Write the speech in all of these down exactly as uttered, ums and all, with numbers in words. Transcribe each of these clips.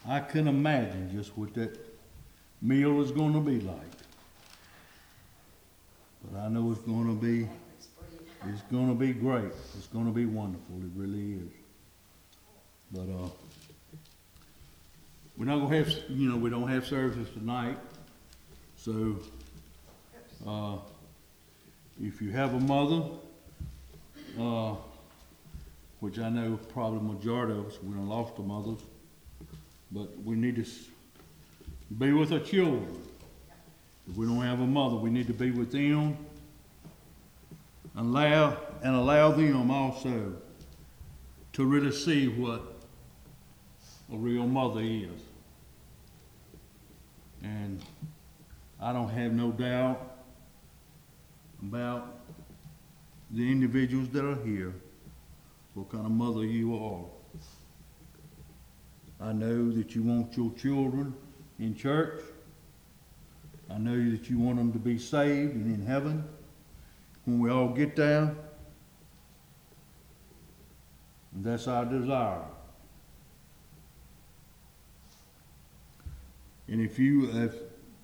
I can imagine just what that meal is going to be like. But I know it's going to be, it's going to be great. It's going to be wonderful. It really is. But uh, we're not going to have, you know, we don't have services tonight. So uh, if you have a mother, uh, which I know probably the majority of us, we done lost our mothers, but we need to be with our children. If we don't have a mother, we need to be with them and allow, and allow them also to really see what a real mother is. And I don't have no doubt about the individuals that are here, what kind of mother you are. I know that you want your children in church. I know that you want them to be saved and in heaven when we all get there. And that's our desire. And if you, if,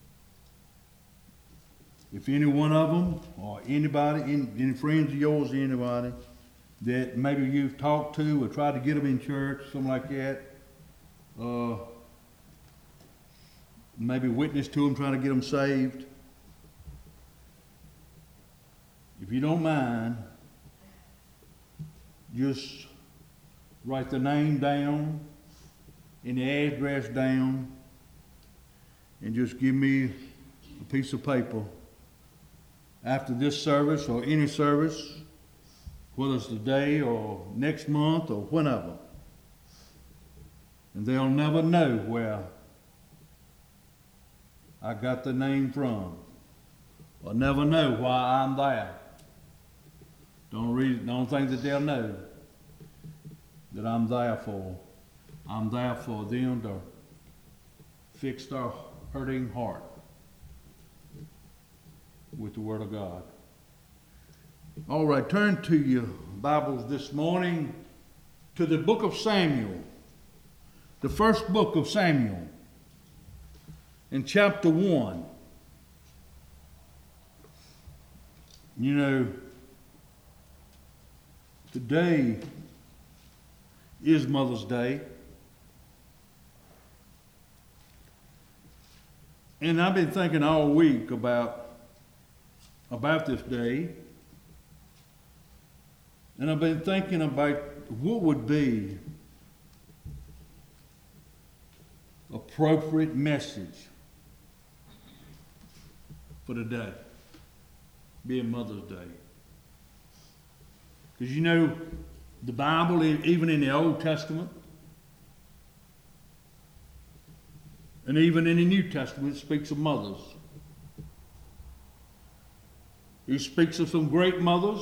if any one of them or anybody, any, any friends of yours, anybody that maybe you've talked to or tried to get them in church, something like that, uh, maybe witness to them, trying to get them saved. If you don't mind, just write the name down and the address down and just give me a piece of paper after this service or any service, whether it's today or next month or whenever. And they'll never know where I got the name from. Or never know why I'm there. Don't read, don't think that they'll know that I'm there for. I'm there for them to fix their hurting heart with the Word of God. All right, turn to your Bibles this morning to the book of Samuel. The first book of Samuel. In chapter one. You know, today is Mother's Day. And I've been thinking all week about, about this day. And I've been thinking about what would be appropriate message for today, being Mother's Day. Because you know, the Bible, even in the Old Testament, and even in the New Testament, it speaks of mothers. It speaks of some great mothers.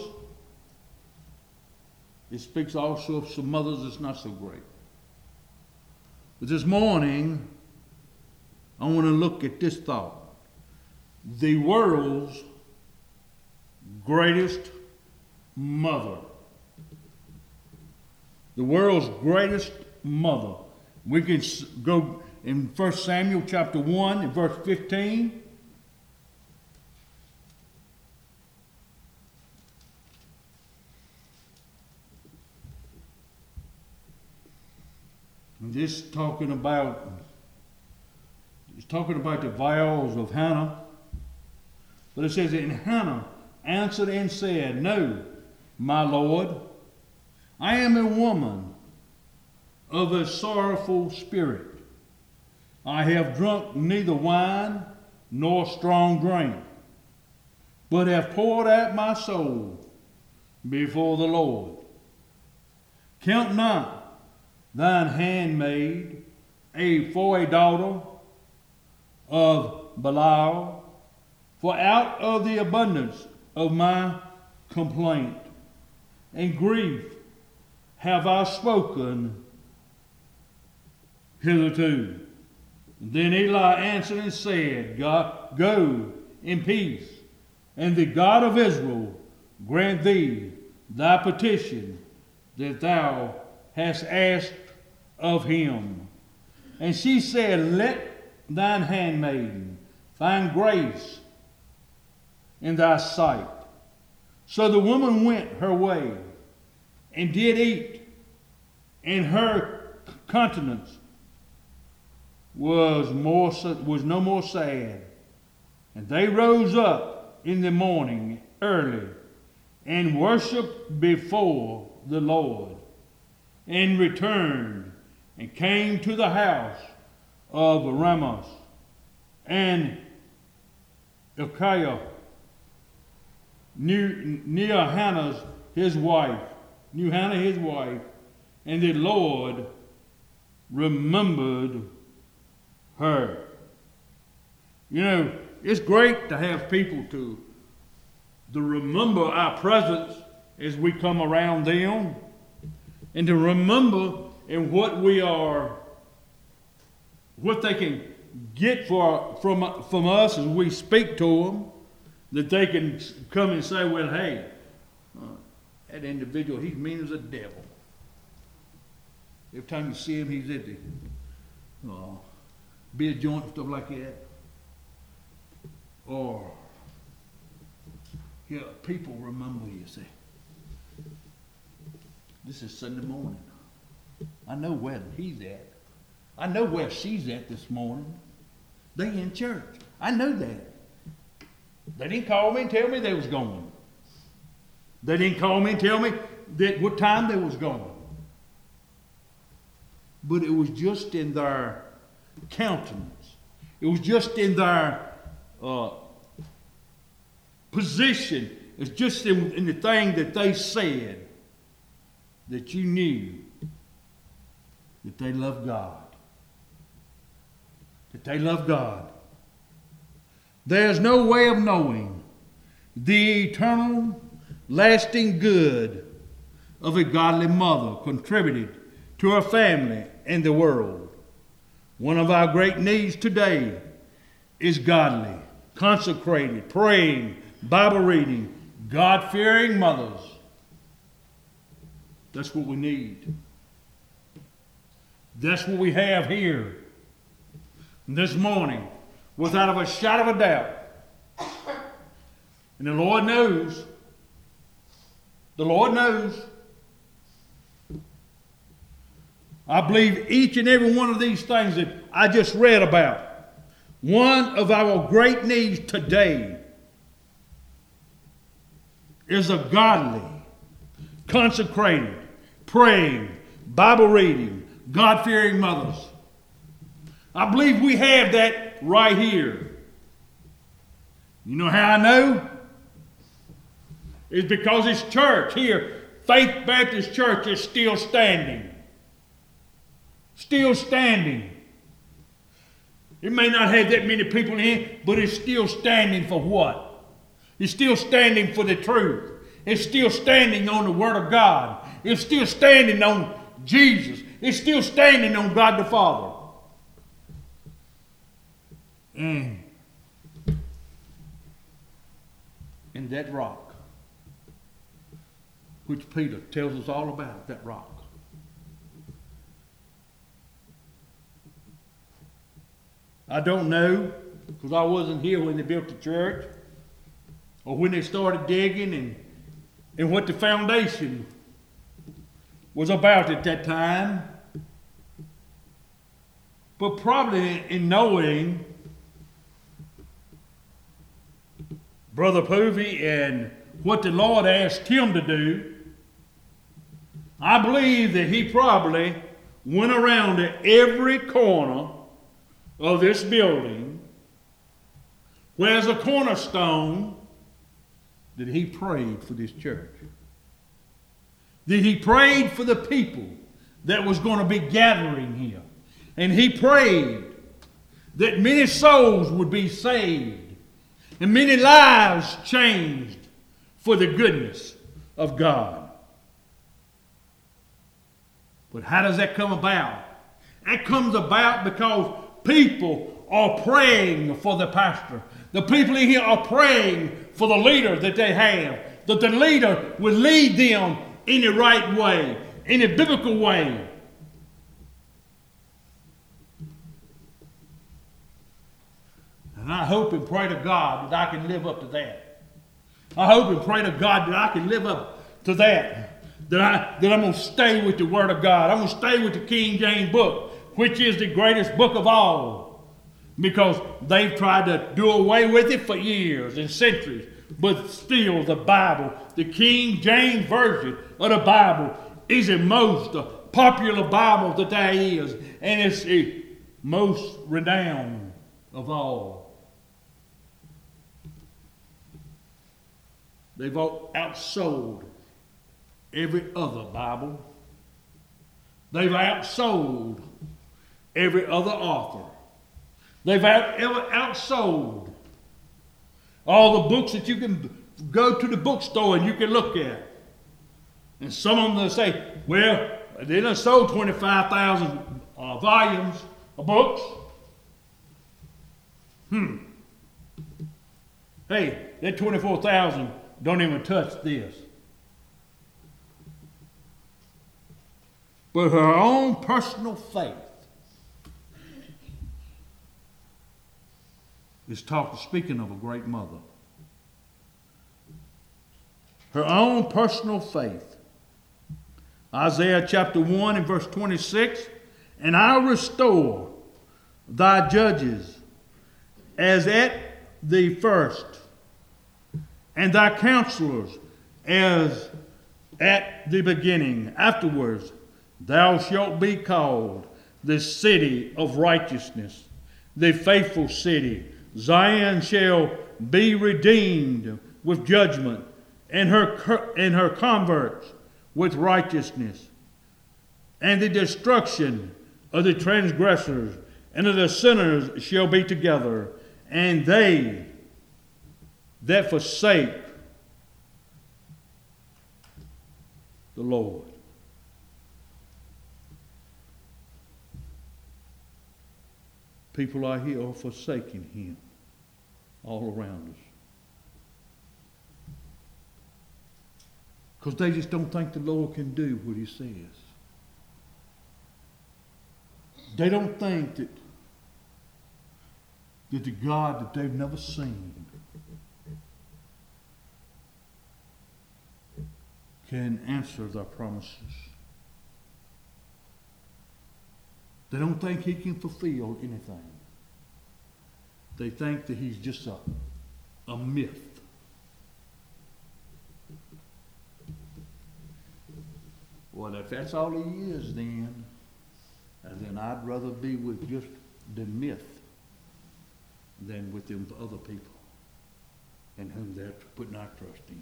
It speaks also of some mothers that's not so great. But this morning, I want to look at this thought. The world's greatest mother. The world's greatest mother. We can go in First Samuel chapter one and verse fifteen. And this talking about, it's talking about the vows of Hannah. But it says, and Hannah answered and said, no, my Lord, I am a woman of a sorrowful spirit. I have drunk neither wine nor strong drink, but have poured out my soul before the Lord. Count not thine handmaid a for a daughter of Belial, for out of the abundance of my complaint and grief have I spoken hitherto. And then Eli answered and said, God, go in peace, and the God of Israel grant thee thy petition that thou hast asked of him. And she said, let thine handmaiden find grace in thy sight. So the woman went her way and did eat, and her countenance was more was no more sad. And they rose up in the morning early and worshipped before the Lord, and returned and came to the house of Ramos and Elkiah, knew, knew Hannah's his wife, knew Hannah his wife, and the Lord remembered her. You know, it's great to have people to, to remember our presence as we come around them, and to remember in what we are, what they can get for, from, from us as we speak to them, that they can come and say, well, hey, uh, that individual, he's mean as a devil. Every time you see him, he's at the uh, beer joint and stuff like that. Or, yeah, people remember you, see. This is Sunday morning. I know where he's at. I know where she's at this morning. They in church. I know that. They didn't call me and tell me they was going. They didn't call me and tell me that what time they was going. But it was just in their countenance. It was just in their uh, position. It's just in, in the thing that they said that you knew that they love God. That they love God. There's no way of knowing the eternal, lasting good of a godly mother contributed to her family and the world. One of our great needs today is godly, consecrated, praying, Bible reading, God-fearing mothers. That's what we need. That's what we have here this morning, without a shadow of a doubt. And the Lord knows. The Lord knows. I believe each and every one of these things that I just read about, one of our great needs today is a godly, consecrated, praying, Bible reading, God-fearing mothers. I believe we have that right here. You know how I know? It's because this church here, Faith Baptist Church, is still standing. Still standing. It may not have that many people in here, but it's still standing for what? It's still standing for the truth. It's still standing on the Word of God. It's still standing on Jesus. It's still standing on God the Father. Mm. And that rock, which Peter tells us all about, that rock. I don't know, because I wasn't here when they built the church, or when they started digging, and, and what the foundation was about at that time. But probably in knowing Brother Povey and what the Lord asked him to do, I believe that he probably went around to every corner of this building, where's a cornerstone, that he prayed for this church. That he prayed for the people that was going to be gathering here. And he prayed that many souls would be saved and many lives changed for the goodness of God. But how does that come about? That comes about because people are praying for the pastor. The people in here are praying for the leader that they have, that the leader will lead them in the right way, in a biblical way. I hope and pray to God that I can live up to that. I hope and pray to God that I can live up to that. That, I, that I'm going to stay with the Word of God. I'm going to stay with the King James book, which is the greatest book of all. Because they've tried to do away with it for years and centuries. But still, the Bible, the King James Version of the Bible, is the most popular Bible that there is. And it's the most renowned of all. They've outsold every other Bible. They've outsold every other author. They've out, outsold all the books that you can go to the bookstore and you can look at. And some of them will say, well, they done sold twenty-five thousand uh, volumes of books. Hmm. Hey, that twenty-four thousand don't even touch this. But her own personal faith is talking, speaking of a great mother. Her own personal faith. Isaiah chapter one and verse twenty-six, and I'll restore thy judges as at the first, and thy counselors as at the beginning. Afterwards, thou shalt be called the city of righteousness, the faithful city. Zion shall be redeemed with judgment, and her, and her converts with righteousness. And the destruction of the transgressors and of the sinners shall be together, and they that forsake the Lord. People out here are forsaking him all around us. Because they just don't think the Lord can do what he says. They don't think that, that the God that they've never seen can answer their promises. They don't think he can fulfill anything. They think that he's just a, a myth. Well, if that's all he is, then, then I'd rather be with just the myth than with them other people in whom they're putting our trust in.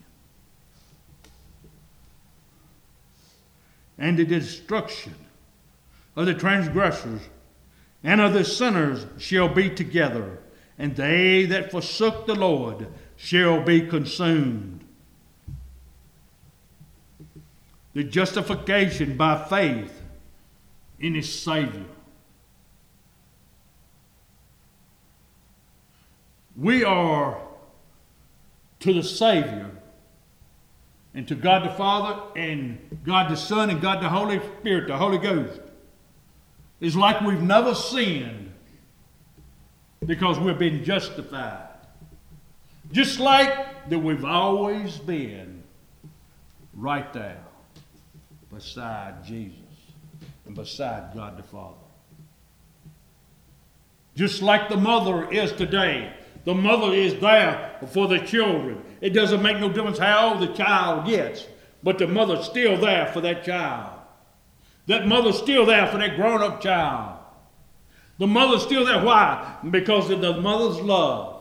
And the destruction of the transgressors and of the sinners shall be together, and they that forsook the Lord shall be consumed. The justification by faith in his Savior. We are to the Savior and to God the Father and God the Son and God the Holy Spirit, the Holy Ghost. It's like we've never sinned because we've been justified. Just like that we've always been right there beside Jesus and beside God the Father. Just like the mother is today. The mother is there for the children. It doesn't make no difference how old the child gets, but the mother's still there for that child. That mother's still there for that grown-up child. The mother's still there. Why? Because of the mother's love.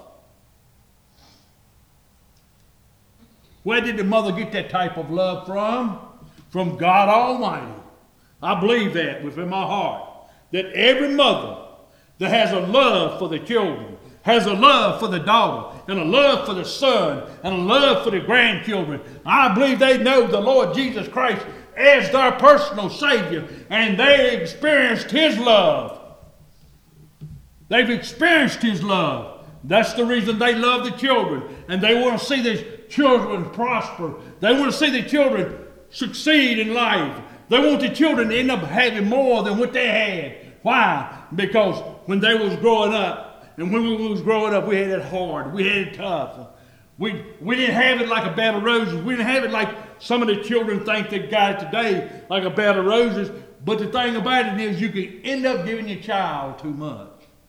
Where did the mother get that type of love from? From God Almighty. I believe that within my heart. That every mother that has a love for the children, has a love for the daughter, and a love for the son, and a love for the grandchildren, I believe they know the Lord Jesus Christ as their personal Savior, and they experienced his love. They've experienced his love. That's the reason they love the children, and they want to see the children prosper. They want to see the children succeed in life. They want the children to end up having more than what they had. Why? Because when they was growing up, And when we was growing up, we had it hard. We had it tough. We, we didn't have it like a bed of roses. We didn't have it like some of the children think they got it today, like a bed of roses. But the thing about it is you can end up giving your child too much.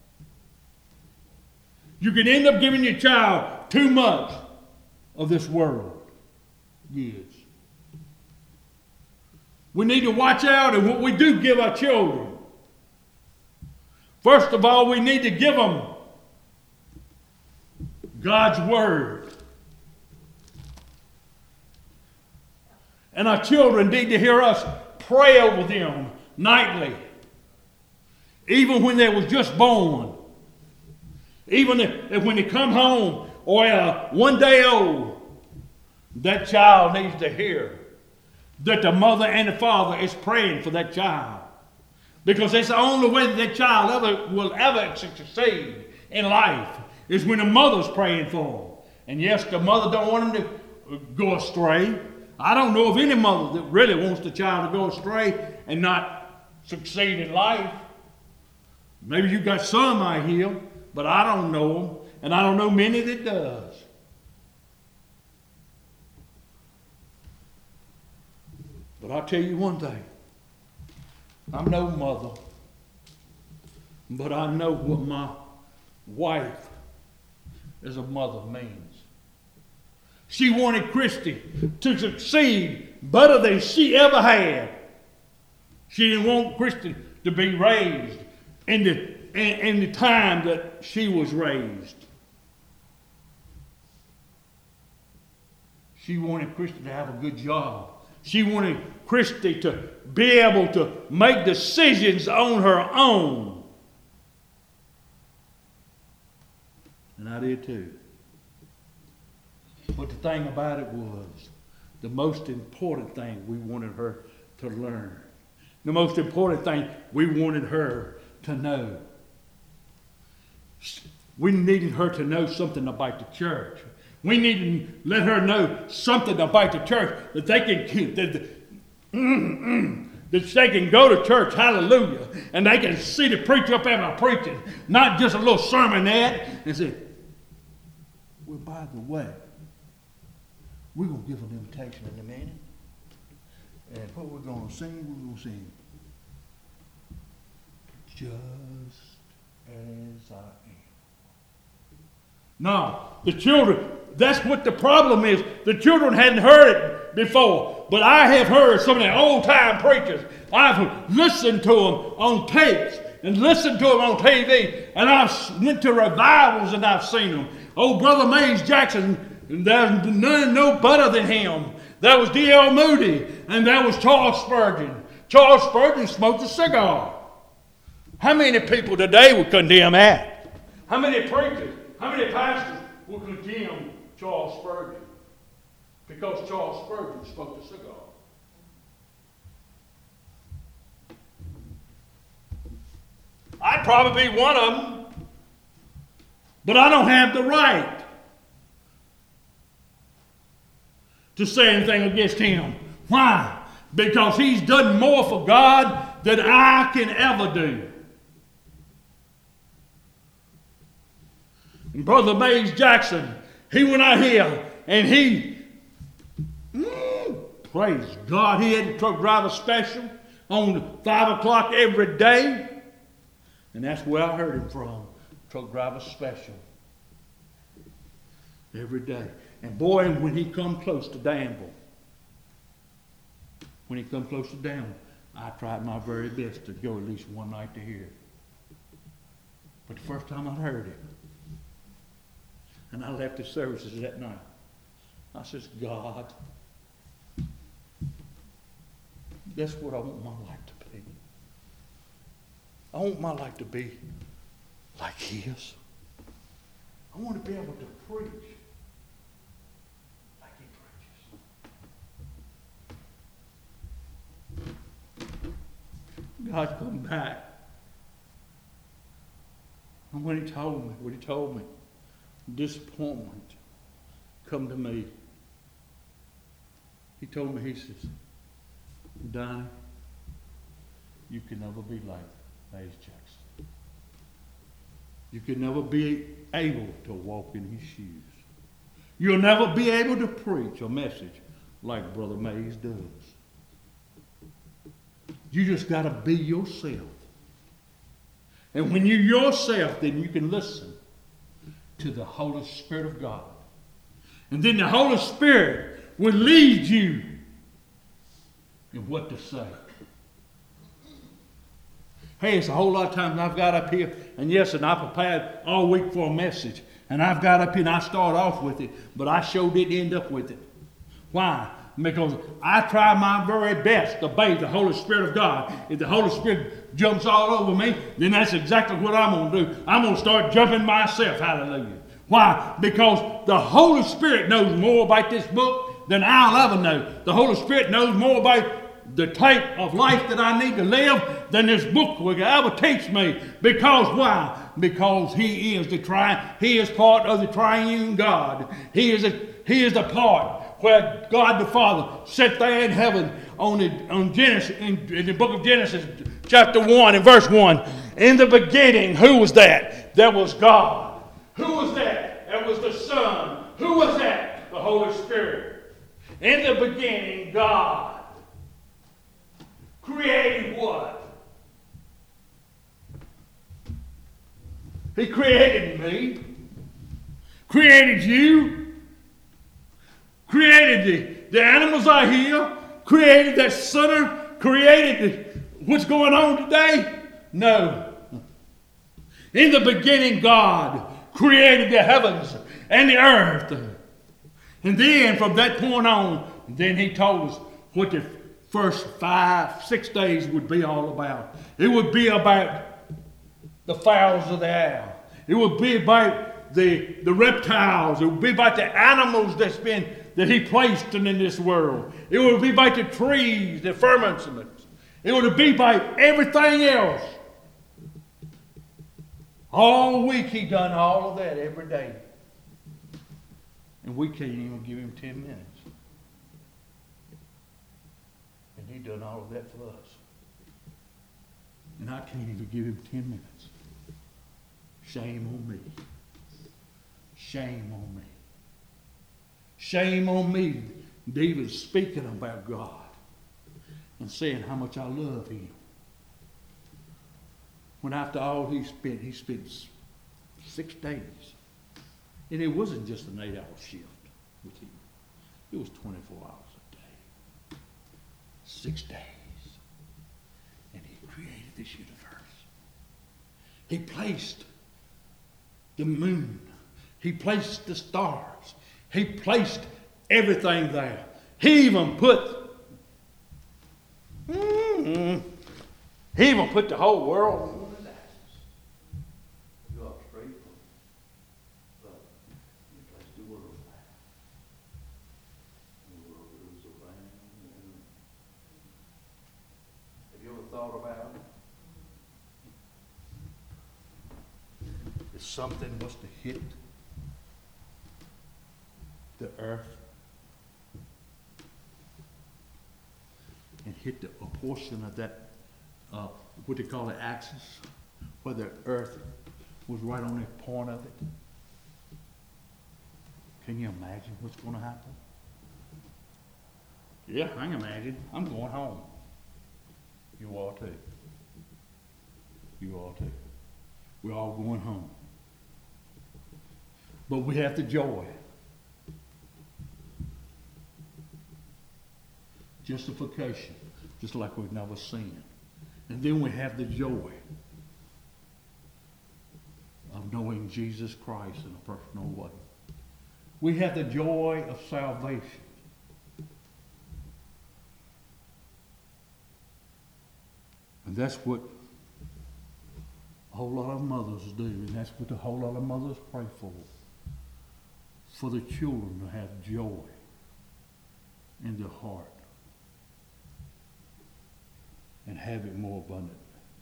You can end up giving your child too much of this world. Yes. We need to watch out in what we do give our children. First of all, we need to give them God's Word. And our children need to hear us pray over them nightly. Even when they was just born. Even if, if when they come home or uh, one day old, that child needs to hear that the mother and the father is praying for that child. Because it's the only way that that child ever will ever succeed in life is when the mother's praying for them. And yes, the mother don't want them to go astray. I don't know of any mother that really wants the child to go astray and not succeed in life. Maybe you got some out here, but I don't know them, and I don't know many that does. But I'll tell you one thing. I'm no mother, but I know what my wife as a mother means. She wanted Christy to succeed better than she ever had. She didn't want Christy to be raised in the, in, in the time that she was raised. She wanted Christy to have a good job. She wanted Christy to be able to make decisions on her own. And I did too. But the thing about it was, the most important thing we wanted her to learn, the most important thing we wanted her to know, we needed her to know something about the church. We needed to let her know something about the church, that they can that, mm, mm, that they can go to church, hallelujah, and they can see the preacher up there preaching, not just a little sermonette, and say, well, by the way, we're going to give an invitation in a minute. And what we're going to sing, we're going to sing, just as I am. No, the children, that's what the problem is. The children hadn't heard it before. But I have heard some of the old-time preachers. I've listened to them on tapes and listened to them on T V. And I've went to revivals and I've seen them. Oh, Brother Mays Jackson, there's none no better than him. There was D L Moody, and there was Charles Spurgeon. Charles Spurgeon smoked a cigar. How many people today would condemn that? How many preachers, how many pastors would condemn Charles Spurgeon? Because Charles Spurgeon smoked a cigar. I'd probably be one of them, but I don't have the right to say anything against him. Why? Because he's done more for God than I can ever do. And Brother Mays Jackson, he went out here and he, mm, praise God, he had the truck driver special on five o'clock every day. And that's where I heard him from, truck driver special. Every day. And boy, when he come close to Danville, when he come close to Danville, I tried my very best to go at least one night to hear it. But the first time I heard it, and I left the services that night, I says, God, that's what I want my life to be. I want my life to be like his. I want to be able to preach like he preaches. God come back. And when he told me, when he told me, disappointment come to me. He told me, he says, Donnie, you can never be like Mays Jackson. You can never be able to walk in his shoes. You'll never be able to preach a message like Brother Mays does. You just got to be yourself. And when you're yourself, then you can listen to the Holy Spirit of God. And then the Holy Spirit will lead you in what to say. Hey, it's a whole lot of times I've got up here, and yes, and I prepared all week for a message, and I've got up here and I start off with it, but I sure didn't end up with it. Why? Because I try my very best to obey the Holy Spirit of God. If the Holy Spirit jumps all over me, then that's exactly what I'm going to do. I'm going to start jumping myself. Hallelujah. Why? Because the Holy Spirit knows more about this book than I'll ever know. The Holy Spirit knows more about the type of life that I need to live than this book will ever teach me. Because why? Because He is the tri- He is part of the triune God. He is a, He is the part where God the Father sat there in heaven on, the, on Genesis, in, in the book of Genesis, chapter one and verse one. In the beginning, who was that? That was God. Who was that? That was the Son. Who was that? The Holy Spirit. In the beginning, God created what? He created me, created you, created the, the animals out here, created that sinner, created the, what's going on today? No. In the beginning, God created the heavens and the earth. And then from that point on, then He told us what the first five, six days would be all about. It would be about the fowls of the air. It would be about the, the reptiles. It would be about the animals that's been that He placed in this world. It would be about the trees, the firmaments. It would be about everything else. All week He done all of that every day. And we can't even give Him ten minutes. And He done all of that for us. And I can't even give Him ten minutes. Shame on me. Shame on me. Shame on me, David speaking about God and saying how much I love Him. When after all he spent, he spent six days. And it wasn't just an eight-hour shift with Him. It was twenty-four hours a day. Six days. And He created this universe. He placed the moon. He placed the stars. He placed everything there. He even put, mm, He even put the whole world on His axis. Go up straight from but He placed the world there. The world goes around and around. Have you ever thought about it? If something was to hit the earth and hit the, a portion of that, uh, what they call the axis, where the earth was right on the point of it. Can you imagine what's going to happen? Yeah, I can imagine. I'm going home. You all too. You all too. We're all going home. But we have the joy. Justification, just like we've never seen. And then we have the joy of knowing Jesus Christ in a personal way. We have the joy of salvation. And that's what a whole lot of mothers do, and that's what a whole lot of mothers pray for. For the children to have joy in their heart and have it more abundant.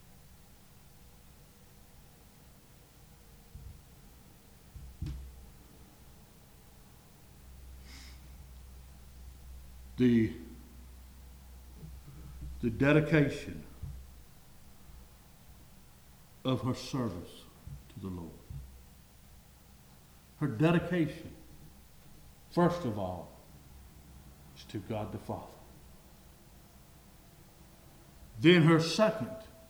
The, the dedication of her service to the Lord. Her dedication, first of all, is to God the Father. Then her second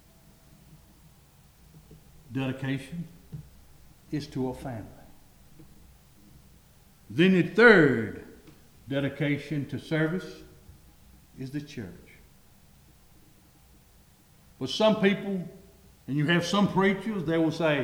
dedication is to her family. Then the third dedication to service is the church. But some people, and you have some preachers, they will say,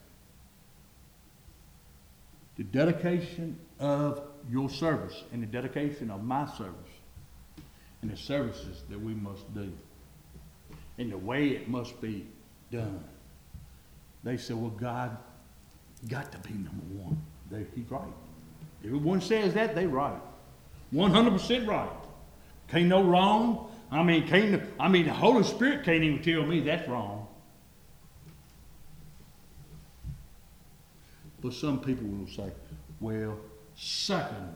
the dedication of your service and the dedication of my service and the services that we must do and the way it must be done. They say, well, God got to be number one. They, he's right. Everyone says that, they're right. one hundred percent right. Can't no wrong. I mean, can't, I mean, the Holy Spirit can't even tell me that's wrong. But some people will say, well, secondly,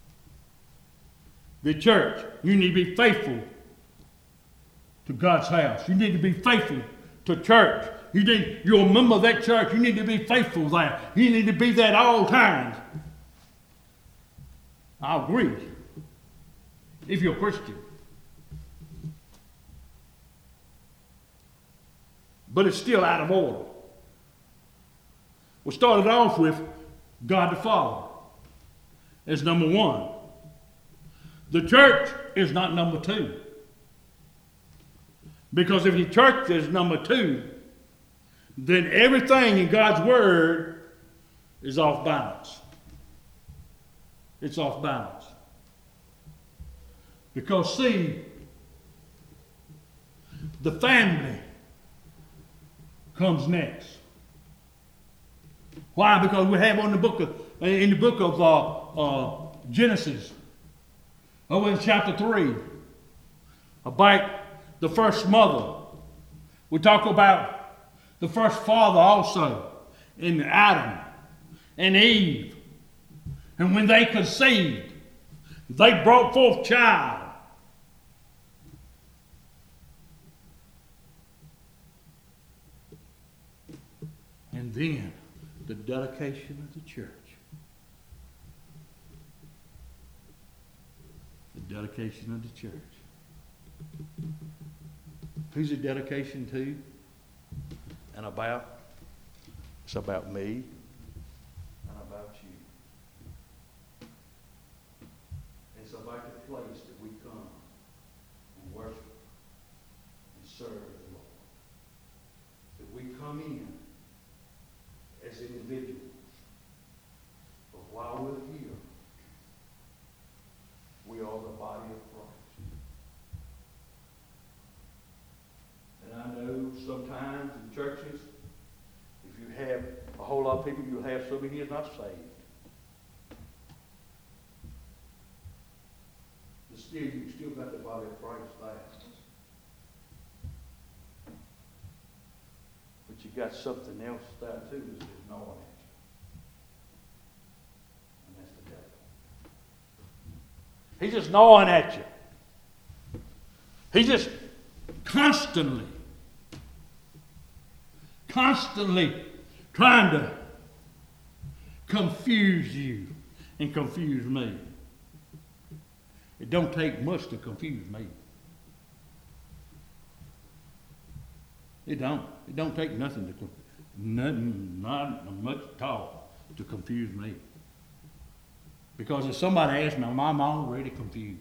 the church, you need to be faithful to God's house. You need to be faithful to church. You need, you're a member of that church. You need to be faithful there. You need to be that all times. I agree. If you're a Christian. But it's still out of order. We started off with God the Father as number one. The church is not number two. Because if the church is number two, then everything in God's Word is off balance. It's off balance. Because, see, the family comes next. Why? Because we have on the book of, in the book of uh, uh, Genesis, over in chapter three, about the first mother. We talk about the first father also, in Adam and Eve. And when they conceived, they brought forth child. And then the dedication of the church. The dedication of the church. Who's the dedication to and about? It's about me and about you. It's about the place that we come and worship and serve the Lord. That we come in as individuals. But while we're here, we are the body of Christ. And I know sometimes in churches, if you have a whole lot of people, you'll have somebody who is not saved. But still, you've still got the body of Christ there. But you got something else there too that's just gnawing at you. And that's the devil. He's just gnawing at you. He's just constantly, constantly trying to confuse you and confuse me. It don't take much to confuse me. It don't. It don't take nothing to confuse. Nothing, not much at all to confuse me. Because if somebody asks me, I'm already confused.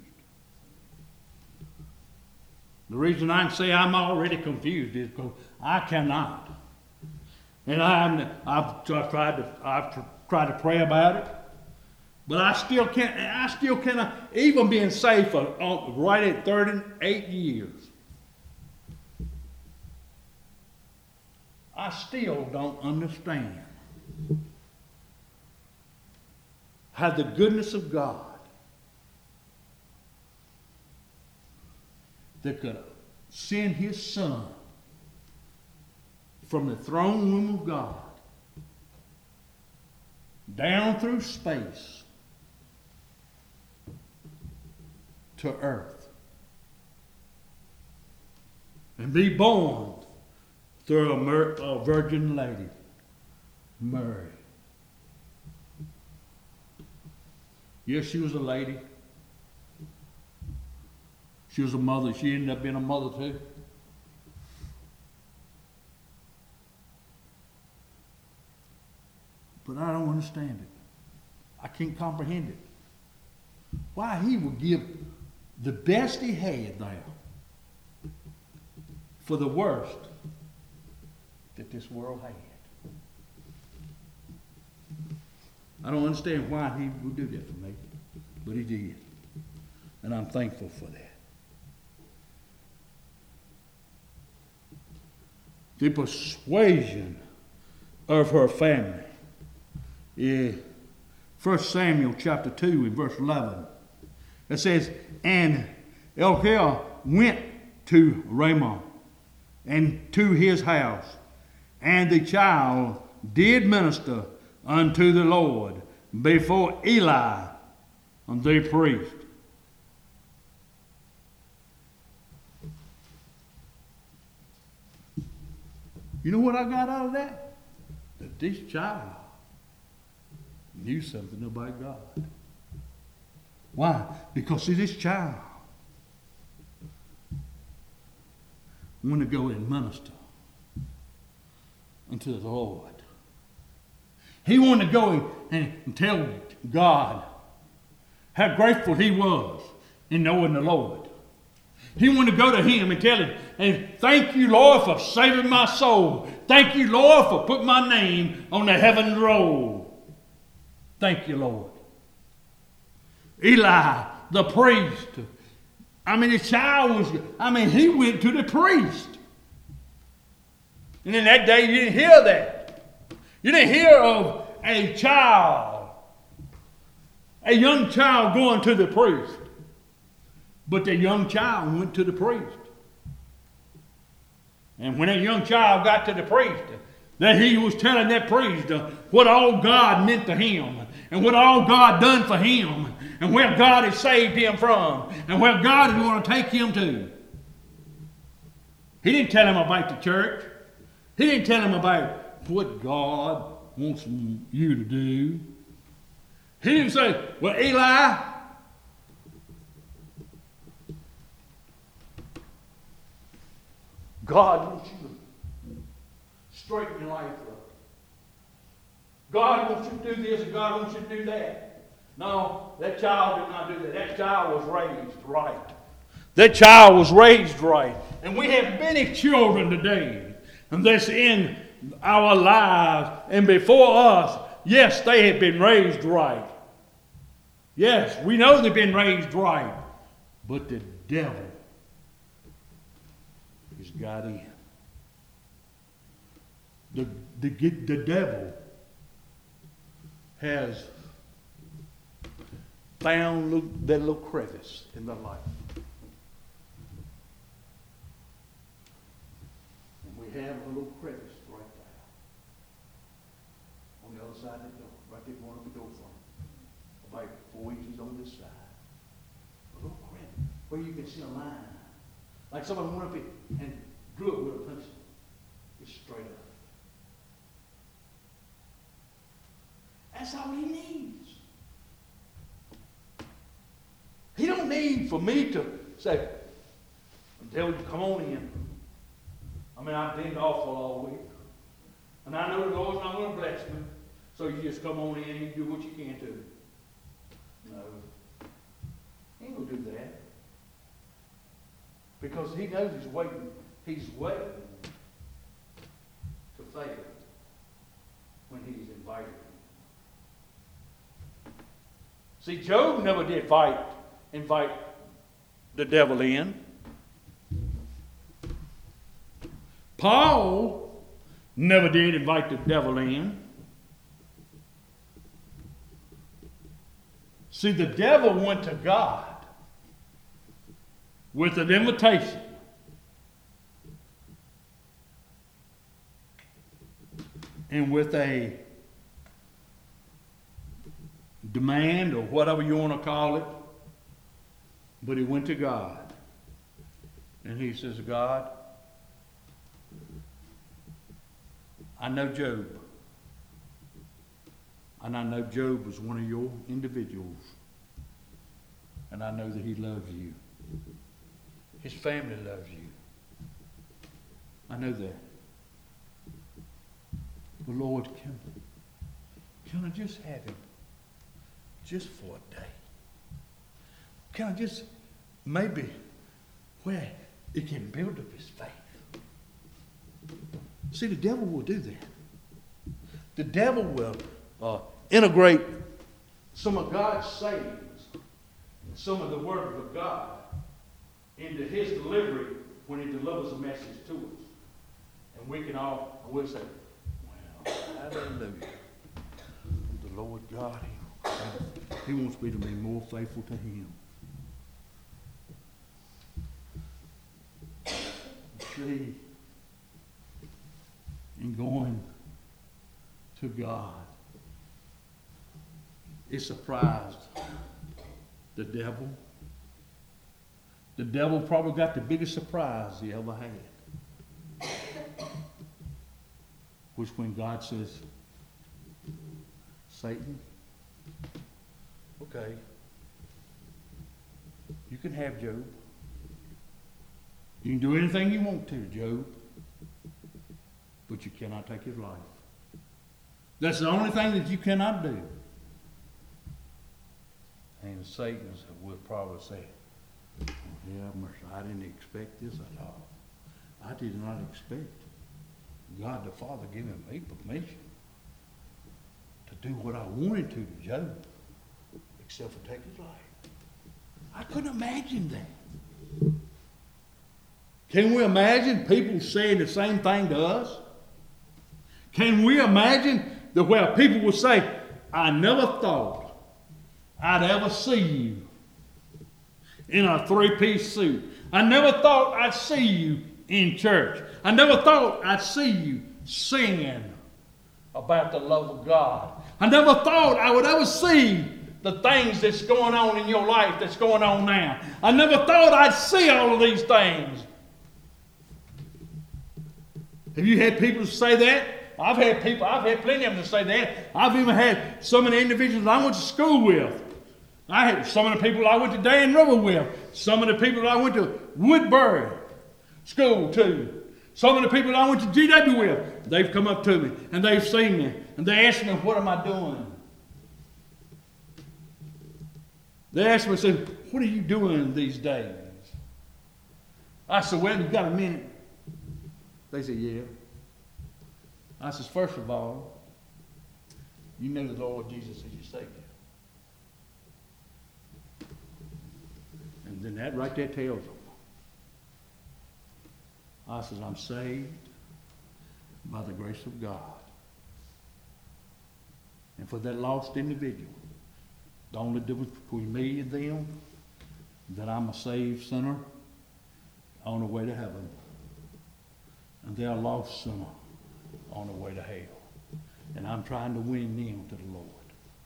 The reason I can say I'm already confused is because I cannot. And I'm, I've tried to I've tried to pray about it, but I still can't. I still cannot. Even being saved for uh, right at thirty-eight years, I still don't understand how the goodness of God that could send His Son from the throne room of God down through space to earth and be born through a, mer- a virgin lady Mary. Yes, she was a lady. She was a mother. She ended up being a mother too. But I don't understand it. I can't comprehend it. Why he would give the best he had there for the worst that this world had. I don't understand why he would do that for me, but he did. And I'm thankful for that. The persuasion of her family. Yeah. First Samuel chapter two and verse eleven. It says, and Elkanah went to Ramah and to his house, and the child did minister unto the Lord before Eli, the priest. You know what I got out of that? That this child knew something about God. Why? Because see, this child wanted to go and minister unto the Lord. He wanted to go and, and tell God how grateful he was in knowing the Lord. He wanted to go to him and tell him, and thank you, Lord, for saving my soul. Thank you, Lord, for putting my name on the heaven roll. Thank you, Lord. Eli, the priest. I mean, the child was, I mean, he went to the priest. And in that day, you didn't hear that. You didn't hear of a child, a young child going to the priest. But the young child went to the priest. And when that young child got to the priest, that he was telling that priest uh, what all God meant to him, and what all God done for him, and where God had saved him from, and where God is going to take him to. He didn't tell him about the church. He didn't tell him about what God wants you to do. He didn't say, well, Eli, God wants you to straighten your life up. God wants you to do this and God wants you to do that. No, that child did not do that. That child was raised right. That child was raised right. And we have many children today, and that's in our lives and before us. Yes, they have been raised right. Yes, we know they've been raised right. But the devil has got in. The, the, the devil has found little, that little crevice in their life. And we have a little crevice right there. On the other side of the door, right there going up the door from. About four inches on this side. A little crevice where you can see a line. Like somebody went up and drew it with a pencil. It's straight up. That's all he needs. He don't need for me to say, tell you, come on in. I mean, I've been awful all week. And I know the Lord's not going to bless me. So you just come on in and you do what you can to. No. He ain't going to do that. Because he knows he's waiting. He's waiting to fail when he's invited. See, Job never did fight, invite the devil in. Paul never did invite the devil in. See, the devil went to God with an invitation. And with a demand or whatever you want to call it. But he went to God. And he says, God, I know Job. And I know Job was one of your individuals. And I know that he loves you. His family loves you. I know that. But Lord, can, can I just have him just for a day? Can I just, maybe, where it can build up his faith? See, the devil will do that. The devil will uh, integrate some of God's sayings and some of the word of God into his delivery when he delivers a message to us. And we can all, I will say, well, hallelujah. The Lord God, he, he wants me to be more faithful to him. See, in going to God, it surprised the devil. The devil probably got the biggest surprise he ever had. Was when God says, Satan, okay, you can have Job. You can do anything you want to, Job, but you cannot take his life. That's the only thing that you cannot do. And Satan would probably say, oh, yeah, mercy, I didn't expect this at all. I did not expect God the Father giving me permission to do what I wanted to to Job, except for take his life. I couldn't imagine that. Can we imagine people saying the same thing to us? Can we imagine that where people would say, I never thought I'd ever see you in a three-piece suit. I never thought I'd see you in church. I never thought I'd see you singing about the love of God. I never thought I would ever see the things that's going on in your life that's going on now. I never thought I'd see all of these things. Have you had people say that? I've had people, I've had plenty of them to say that. I've even had some of the individuals I went to school with. I had some of the people I went to Dan River with. Some of the people I went to Woodbury School to. Some of the people I went to G W with. They've come up to me and they've seen me and they ask me, what am I doing? They ask me, say, what are you doing these days? I said, well, you got a minute? They said, yeah. I said, first of all, you know the Lord Jesus is your Savior. And then that right there tells them. I said, I'm saved by the grace of God. And for that lost individual, the only difference between me and them, that I'm a saved sinner on the way to heaven. And they're a lost sinner on the way to hell. And I'm trying to win them to the Lord.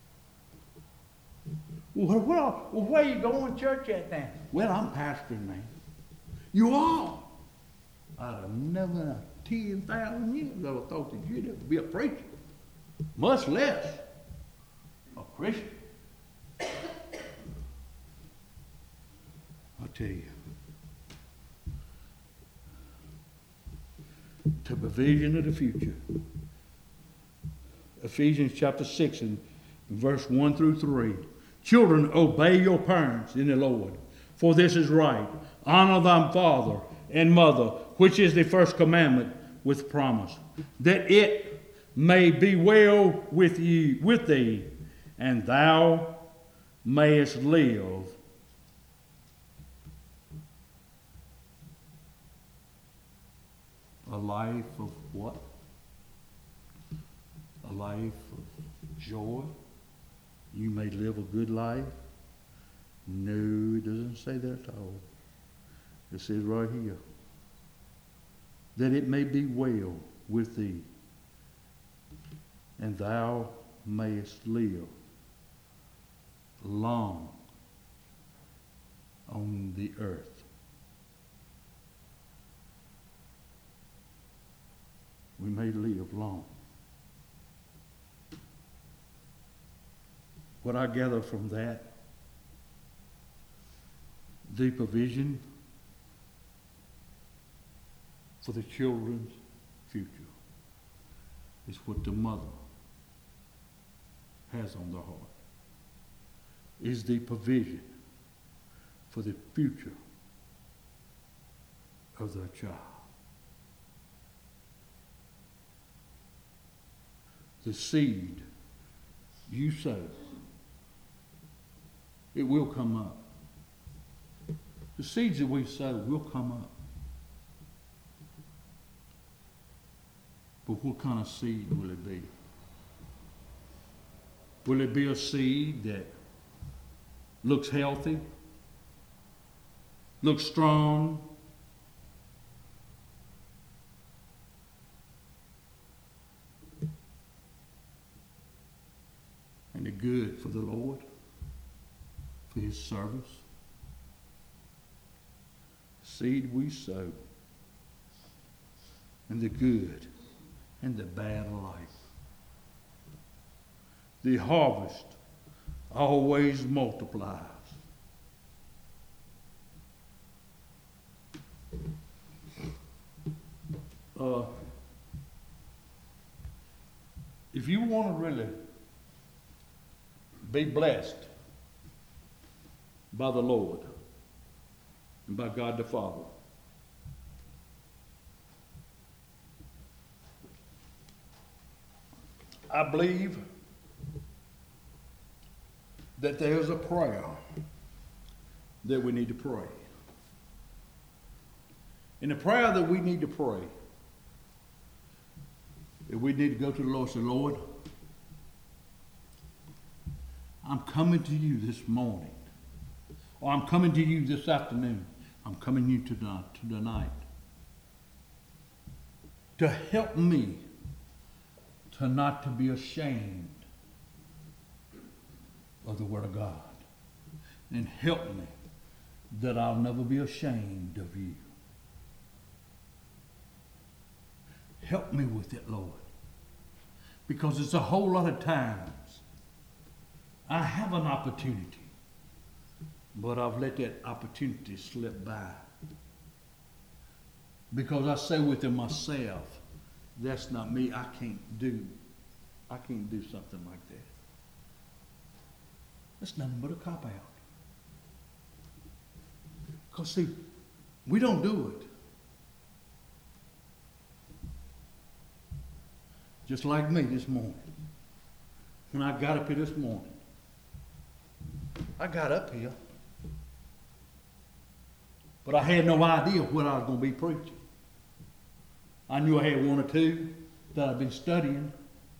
Well, well, well where are you going to church at now? Well, I'm pastoring now. You are? I'd have never ten thousand years ago thought that you'd ever be a preacher. Much less a Christian. I'll tell you. To provision of the future. Ephesians chapter six and verse one through three. Children, obey your parents in the Lord, for this is right. Honor thy father and mother, which is the first commandment with promise, that it may be well with you, with thee, and thou mayest live a life of what? A life of joy. You may live a good life. No, it doesn't say that at all. It says right here, that it may be well with thee, and thou mayest live long on the earth. We may live long. what I gather from that, the provision for the children's future is what the mother has on their heart. Is the provision for the future of their child. The seed you sow, it will come up. The seeds that we sow will come up. But what kind of seed will it be? Will it be a seed that looks healthy, looks strong, and the good for the Lord, for his service? Seed we sow, and the good and the bad alike. The harvest always multiplies. Uh, if you want to really be blessed by the Lord and by God the Father, I believe that there's a prayer that we need to pray. And the prayer that we need to pray, that we need to go to the Lord and say, Lord, I'm coming to you this morning, or I'm coming to you this afternoon. I'm coming to you tonight, to tonight to help me to not to be ashamed of the Word of God. And help me that I'll never be ashamed of you. Help me with it, Lord. Because it's a whole lot of times I have an opportunity, but I've let that opportunity slip by. Because I say within myself, that's not me. I can't do, I can't do something like that. That's nothing but a cop-out. Because see, we don't do it. Just like me this morning. When I got up here this morning, I got up here, but I had no idea what I was going to be preaching. I knew I had one or two that I'd been studying.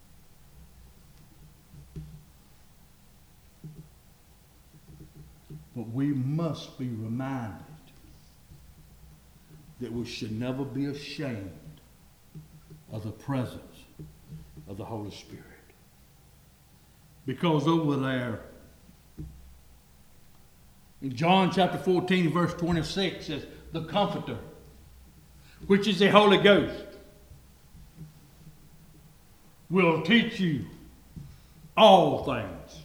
But we must be reminded that we should never be ashamed of the presence of the Holy Spirit. Because over there, in John chapter fourteen, verse twenty-six, says, the Comforter, which is the Holy Ghost, will teach you all things.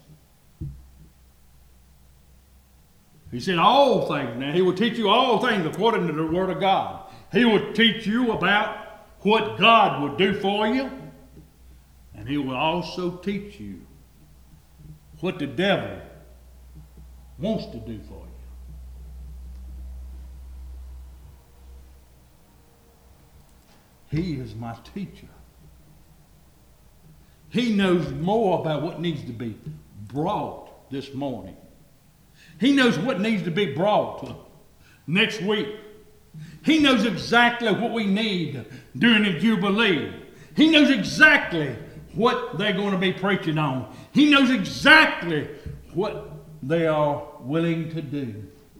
He said all things. Now, he will teach you all things according to the Word of God. He will teach you about what God will do for you. And he will also teach you what the devil wants to do for you. He is my teacher. He knows more about what needs to be brought this morning. He knows what needs to be brought next week. He knows exactly what we need during the Jubilee. He knows exactly what they're going to be preaching on. He knows exactly what they are willing to do.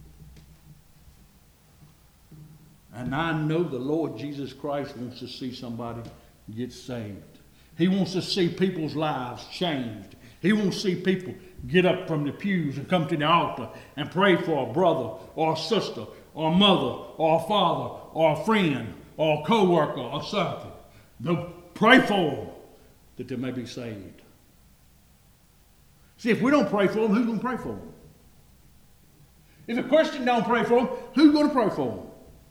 And I know the Lord Jesus Christ wants to see somebody get saved. He wants to see people's lives changed. He wants to see people get up from the pews and come to the altar and pray for a brother or a sister or a mother or a father or a friend or a co-worker or something. They'll pray for them that they may be saved. See, if we don't pray for them, who's going to pray for them? If a Christian don't pray for them, who's going to pray for them?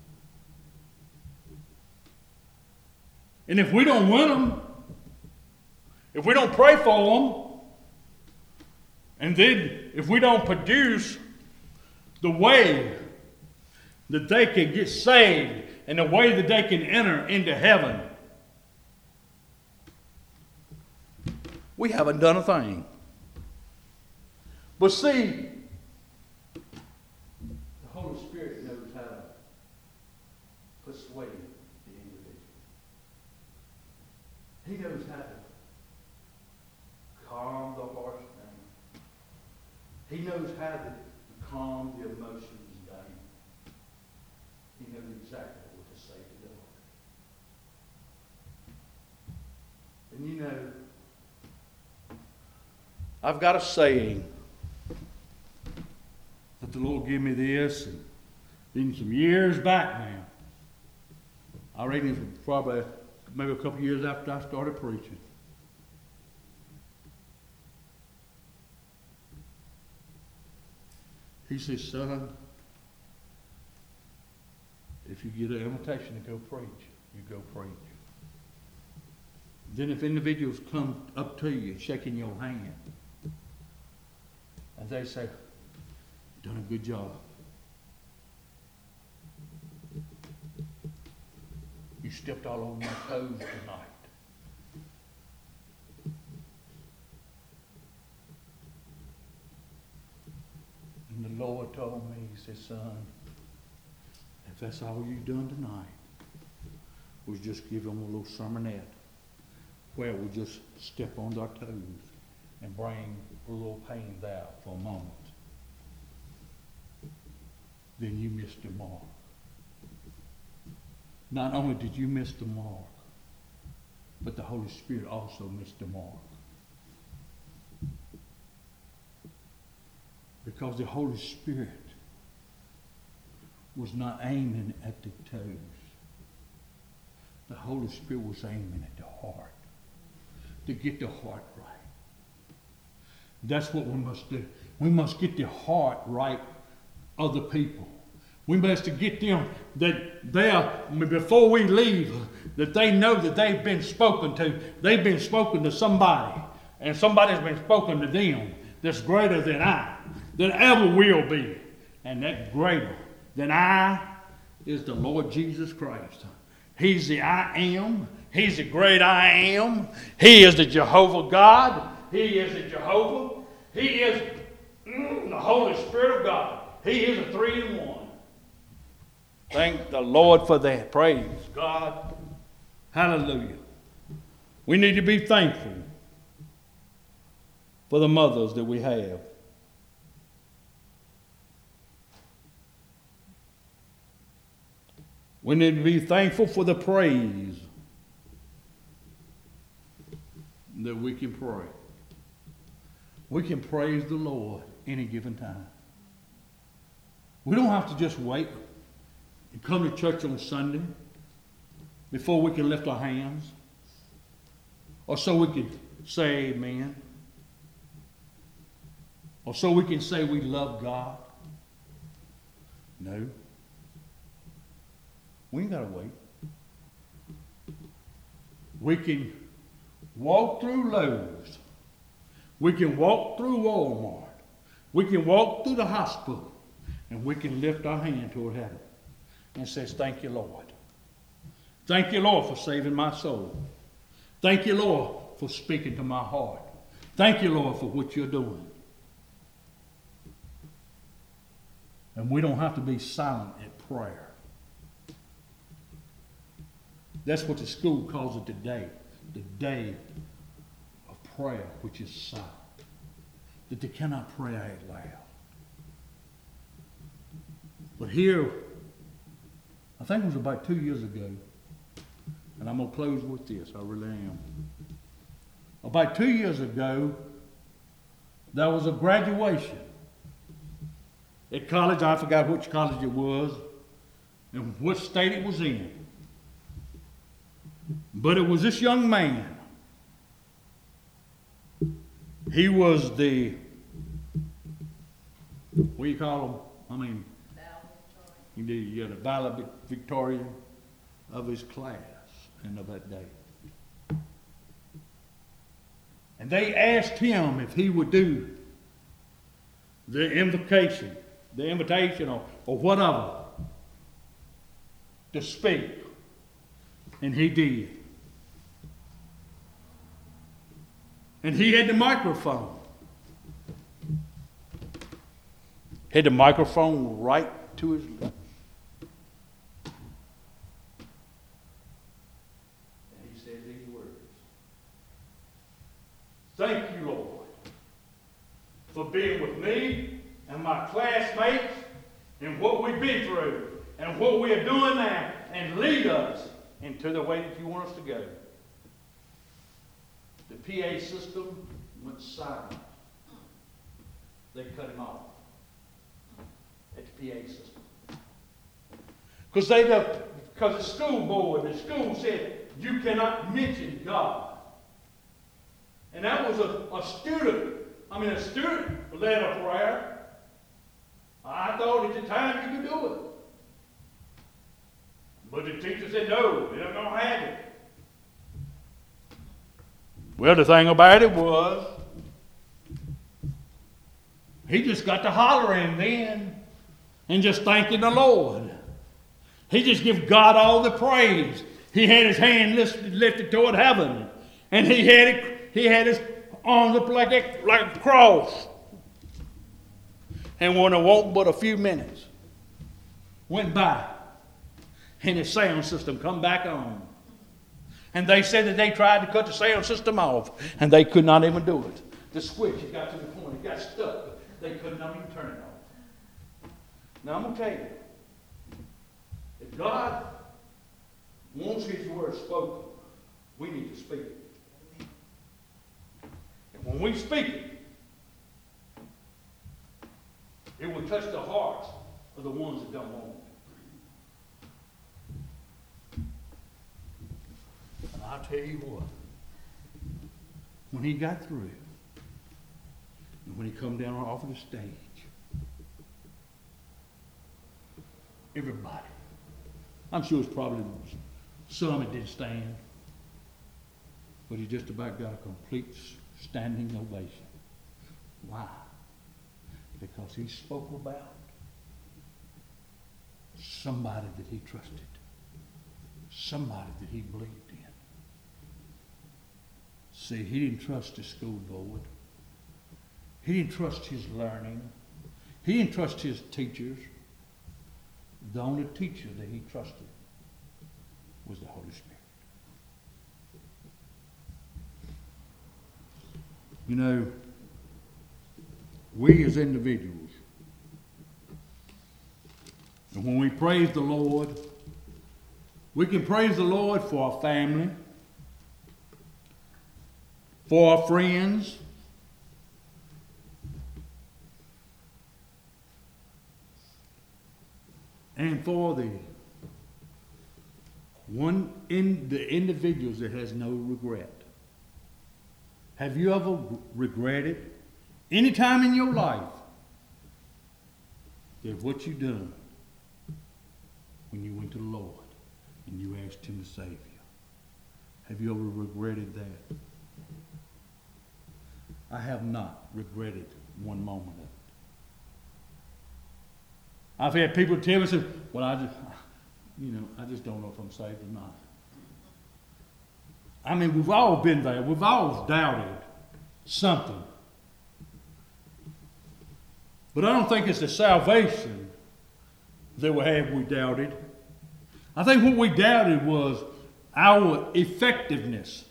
And if we don't win them, if we don't pray for them, and then if we don't produce the way that they can get saved and the way that they can enter into heaven, we haven't done a thing. But see, the Holy Spirit knows how to persuade the individual. He knows how to calm the heart down. He knows how to calm the emotions down. He knows exactly what to say to the heart. And you know, I've got a saying that the Lord gave me this, and then some years back now. I read it probably maybe a couple years after I started preaching. He says, son, if you get an invitation to go preach, you go preach. Then if individuals come up to you shaking your hand, and they say, done a good job. You stepped all over my toes tonight. And the Lord told me, he said, son, if that's all you done tonight, was just give them a little sermonette where we just step on our toes and bring a little pains out for a moment. Then you missed the mark. Not only did you miss the mark, but the Holy Spirit also missed the mark. Because the Holy Spirit was not aiming at the toes. The Holy Spirit was aiming at the heart. To get the heart right. That's what we must do. We must get the heart right of the people. We must get them that they are, before we leave, that they know that they've been spoken to. They've been spoken to somebody. And somebody's been spoken to them that's greater than I, that ever will be. And that greater than I is the Lord Jesus Christ. He's the I am. He's the great I am. He is the Jehovah God. He is the Jehovah. He is mm, the Holy Spirit of God. He is a three in one. Thank the Lord for that. Praise God. Hallelujah. We need to be thankful for the mothers that we have. We need to be thankful for the praise that we can pray. We can praise the Lord any given time. We don't have to just wait and come to church on Sunday before we can lift our hands or so we can say amen or so we can say we love God. No. We ain't got to wait. We can walk through Lowe's. We can walk through Walmart. We can walk through the hospital. And we can lift our hand toward heaven and say, thank you, Lord. Thank you, Lord, for saving my soul. Thank you, Lord, for speaking to my heart. Thank you, Lord, for what you're doing. And we don't have to be silent at prayer. That's what the school calls it today. The day of prayer, which is silent. That they cannot pray out loud. But here, I think it was about two years ago, and I'm going to close with this, I really am. About two years ago, there was a graduation at college. I forgot which college it was and what state it was in. But it was this young man. He was the, what do you call him? I mean, he did, you had a valedictorian of his class and of that day. And they asked him if he would do the invocation, the invitation or, or whatever, to speak. And he did. And he had the microphone. Had the microphone right to his lips. And he said these words. Thank you, Lord, for being with me and my classmates and what we've been through and what we are doing now, and lead us into the way that you want us to go. The P A system went silent. They cut him off at the P A system. Because they because the school board, the school said, you cannot mention God. And that was a, a student, I mean a student led a prayer. I thought at the time you could do it. But the teacher said, no, they're going to have it. Well, the thing about it was, he just got to hollering then and just thanking the Lord. He just gave God all the praise. He had his hand lifted, lifted toward heaven, and he had it, he had his arms up like a, like a cross. And when it won't but a few minutes went by, and the sound system come back on. And they said that they tried to cut the sound system off, and they could not even do it. The switch, it got to the point, it got stuck. They could not even turn it off. Now I'm going to tell you, if God wants his word spoken, we need to speak it. And when we speak it, it will touch the hearts of the ones that don't want it. And I'll tell you what, when he got through, and when he come down off of the stage, everybody, I'm sure it's probably some that didn't stand, but he just about got a complete standing ovation. Why? Because he spoke about somebody that he trusted, somebody that he believed in. See, he didn't trust the school board. He didn't trust his learning. He didn't trust his teachers. The only teacher that he trusted was the Holy Spirit. You know, we as individuals, and when we praise the Lord, we can praise the Lord for our family, for our friends, and for the one in the individuals that has no regret. Have you ever regretted any time in your life that what you done when you went to the Lord and you asked him to save you? Have you ever regretted that? I have not regretted one moment of it. I've had people tell me, well, I just, you know, I just don't know if I'm saved or not. I mean, we've all been there. We've all doubted something. But I don't think it's the salvation that we have we doubted. I think what we doubted was our effectiveness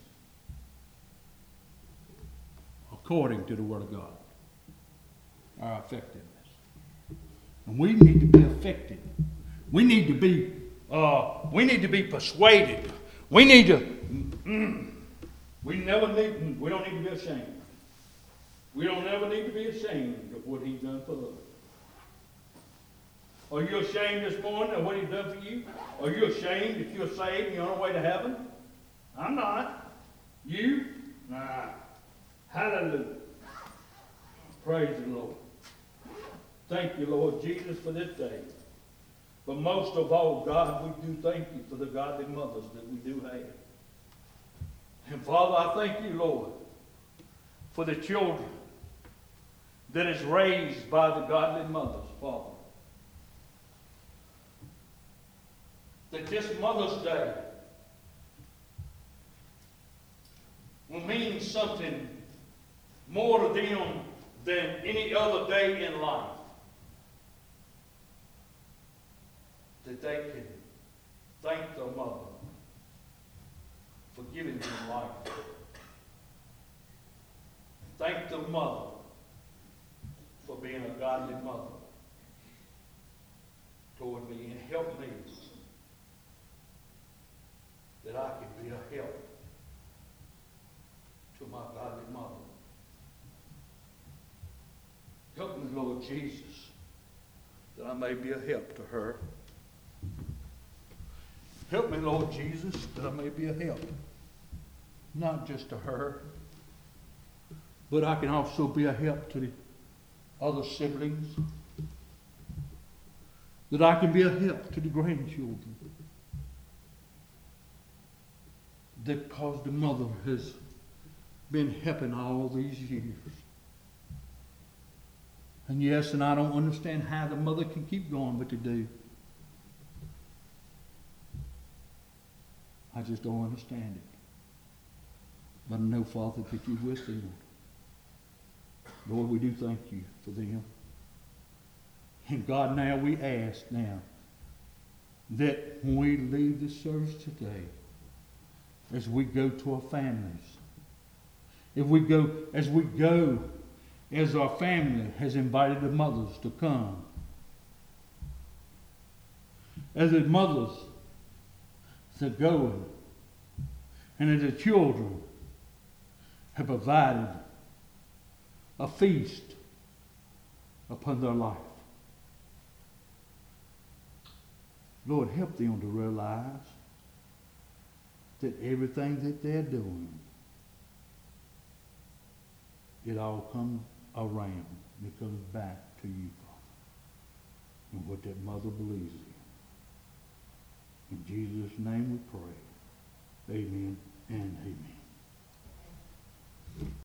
according to the Word of God. Our effectiveness. And we need to be effective. We need to be, uh, we need to be persuaded. We need to, mm, we never need, we don't need to be ashamed. We don't ever need to be ashamed of what he's done for us. Are you ashamed this morning of what he's done for you? Are you ashamed that you're saved and you're on the way to heaven? I'm not. You? Nah. Hallelujah. Praise the Lord. Thank you, Lord Jesus, for this day. But most of all, God, we do thank you for the godly mothers that we do have. And Father, I thank you, Lord, for the children that is raised by the godly mothers, Father. That this Mother's Day will mean something more to them than any other day in life. That they can thank their mother for giving them life. Thank the mother for being a godly mother toward me, and help me that I can be a help to my godly mother. Help me, Lord Jesus, that I may be a help to her. Help me, Lord Jesus, that I may be a help, not just to her, but I can also be a help to the other siblings, that I can be a help to the grandchildren, that because the mother has been helping all these years. And yes, and I don't understand how the mother can keep going, but they do. I just don't understand it. But I know, Father, that you're with them. Lord, we do thank you for them. And God, now we ask now that when we leave this service today, as we go to our families, if we go, as we go, as our family has invited the mothers to come, as the mothers are going, and as the children have provided a feast upon their life. Lord, help them to realize that everything that they're doing, it all comes around. It comes back to you, Father, and what that mother believes in. In Jesus' name we pray. Amen and amen.